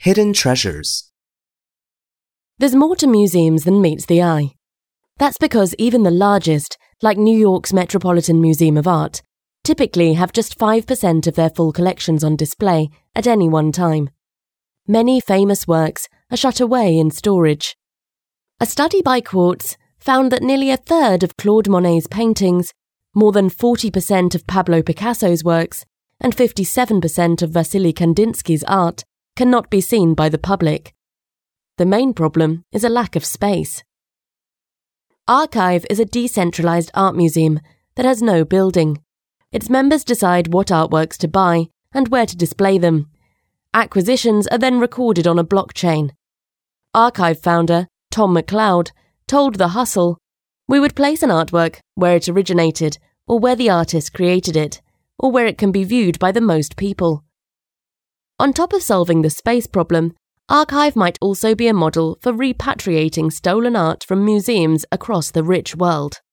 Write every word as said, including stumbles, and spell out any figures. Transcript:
Hidden treasures. There's more to museums than meets the eye. That's because even the largest, like New York's Metropolitan Museum of Art, typically have just five percent of their full collections on display at any one time. Many famous works are shut away in storage. A study by Quartz found that nearly a third of Claude Monet's paintings, more than forty percent of Pablo Picasso's works, and fifty-seven percent of Vasily Kandinsky's art cannot be seen by the public. The main problem is a lack of space. Archive is a decentralized art museum that has no building. Its members decide what artworks to buy and where to display them. Acquisitions are then recorded on a blockchain. Archive founder Tom McLeod told The Hustle, "We would place an artwork where it originated or where the artist created it, or where it can be viewed by the most people." On top of solving the space problem, Archive might also be a model for repatriating stolen art from museums across the rich world.